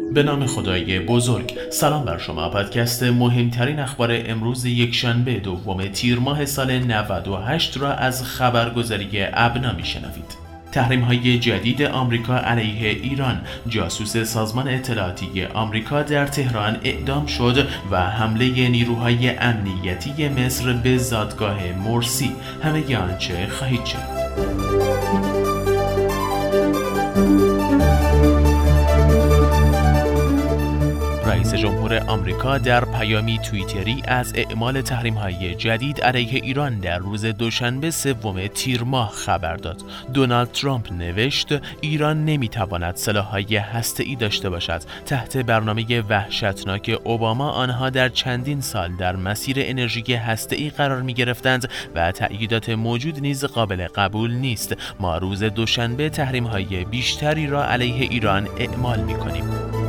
به نام خدای بزرگ. سلام بر شما. پادکست مهمترین اخبار امروز یکشنبه دوم تیر ماه سال 98 را از خبرگزاری ابنا میشنوید. تحریم‌های جدید آمریکا علیه ایران. جاسوس سازمان اطلاعاتی آمریکا در تهران اعدام شد و حمله نیروهای امنیتی مصر به زادگاه مرسی. همه آنچه خواهید شنید. رئیس جمهور آمریکا در پیامی توییتری از اعمال تحریم‌های جدید علیه ایران در روز دوشنبه سوم تیر ماه خبر داد. دونالد ترامپ نوشت ایران نمی‌تواند سلاح‌های هسته‌ای داشته باشد. تحت برنامه وحشتناک اوباما آنها در چندین سال در مسیر انرژی هسته‌ای قرار می‌گرفتند و تأییدات موجود نیز قابل قبول نیست. ما روز دوشنبه تحریم‌های بیشتری را علیه ایران اعمال می‌کنیم.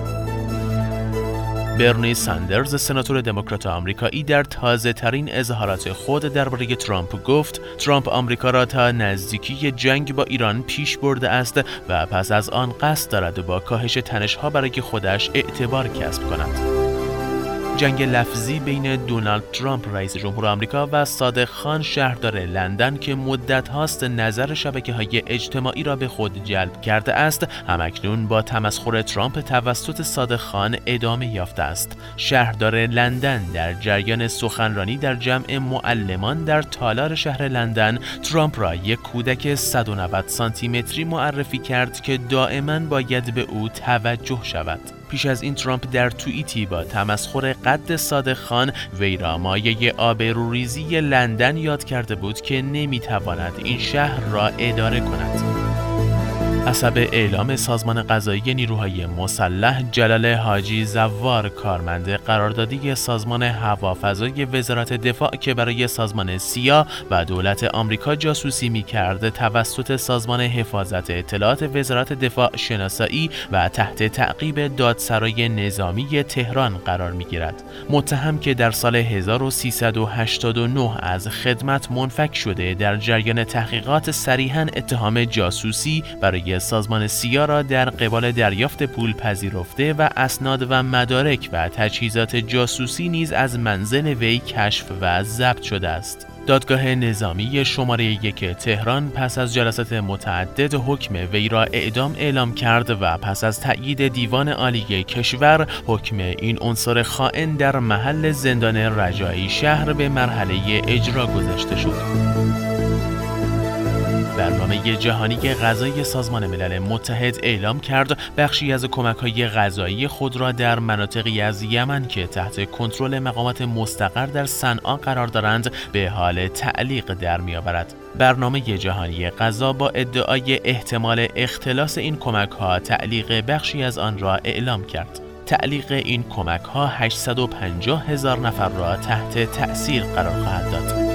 برنی ساندرز، سناتور دموکرات آمریکایی، در تازه‌ترین اظهارات خود درباره ترامپ گفت ترامپ آمریکا را تا نزدیکی جنگ با ایران پیش برده است و پس از آن قصد دارد با کاهش تنش‌ها برای خودش اعتبار کسب کند. جنگ لفظی بین دونالد ترامپ رئیس جمهور آمریکا و صادق خان شهردار لندن که مدت هاست نظر شبکه‌های اجتماعی را به خود جلب کرده است، همکنون با تمسخر ترامپ توسط صادق خان ادامه یافته است. شهردار لندن در جریان سخنرانی در جمع معلمان در تالار شهر لندن ترامپ را یک کودک 190 سانتی متری معرفی کرد که دائما باید به او توجه شود. پیش از این ترامپ در توییتی با تمسخر قد صادق خان وی را مایه آبروریزی لندن یاد کرده بود که نمیتواند این شهر را اداره کند. حسب اعلام سازمان قضایی نیروهای مسلح، جلال حاجی زوار، کارمند قراردادی سازمان هوافضای وزارت دفاع که برای سازمان سیا و دولت آمریکا جاسوسی می‌کرد، توسط سازمان حفاظت اطلاعات وزارت دفاع شناسایی و تحت تعقیب دادسرای نظامی تهران قرار می‌گیرد. متهم که در سال 1389 از خدمت منفک شده، در جریان تحقیقات صریحاً اتهام جاسوسی برای سازمان سیا را در قبال دریافت پول پذیرفته و اسناد و مدارک و تجهیزات جاسوسی نیز از منزل وی کشف و ضبط شده است. دادگاه نظامی شماره 1 تهران پس از جلسات متعدد حکم وی را اعدام اعلام کرد و پس از تأیید دیوان عالی کشور حکم این عنصر خائن در محل زندان رجایی شهر به مرحله اجرا گذاشته شد. برنامه جهانی غذایی سازمان ملل متحد اعلام کرد بخشی از کمک‌های غذایی خود را در مناطقی از یمن که تحت کنترل مقامات مستقر در صنعا قرار دارند به حال تعلیق در می‌آورد. برنامه جهانی غذا با ادعای احتمال اختلاس این کمک‌ها تعلیق بخشی از آن را اعلام کرد. تعلیق این کمک‌ها 850,000 نفر را تحت تأثیر قرار خواهد داد.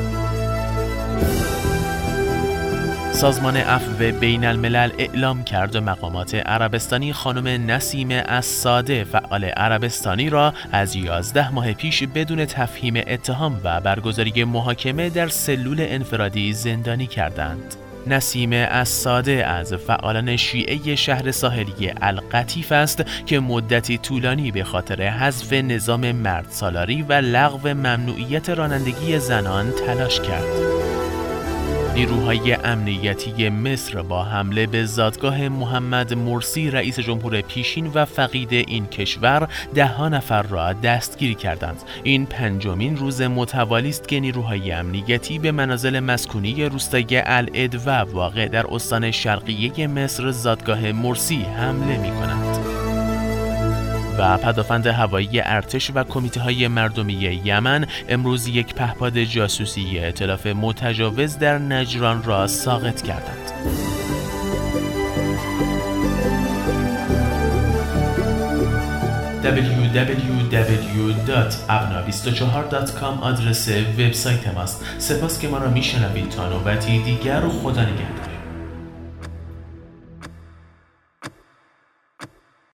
سازمان عفو بین الملل اعلام کرد مقامات عربستانی خانم نسیم الساده، فعال عربستانی را از 11 ماه پیش بدون تفهیم اتهام و برگزاری محاکمه در سلول انفرادی زندانی کردند. نسیم الساده از فعالان شیعه شهر ساحلی القطیف است که مدتی طولانی به خاطر حذف نظام مردسالاری و لغو ممنوعیت رانندگی زنان تلاش کرد. نیروهای امنیتی مصر با حمله به زادگاه محمد مرسی رئیس جمهور پیشین و فقید این کشور 10 نفر را دستگیر کردند. این 5مین روز متوالی است که نیروهای امنیتی به منازل مسکونی روستای العدوه واقع در استان شرقیه مصر زادگاه مرسی حمله می‌کنند. و پدافند هوایی ارتش و کمیته‌های مردمی یمن امروز یک پهپاد جاسوسی ائتلاف متجاوز در نجران را ساقط کردند. www.abna24.com آدرس وبسایت ماست. سپاس که ما را میشنوید. تا نوبتی دیگر و خدا نگهدار.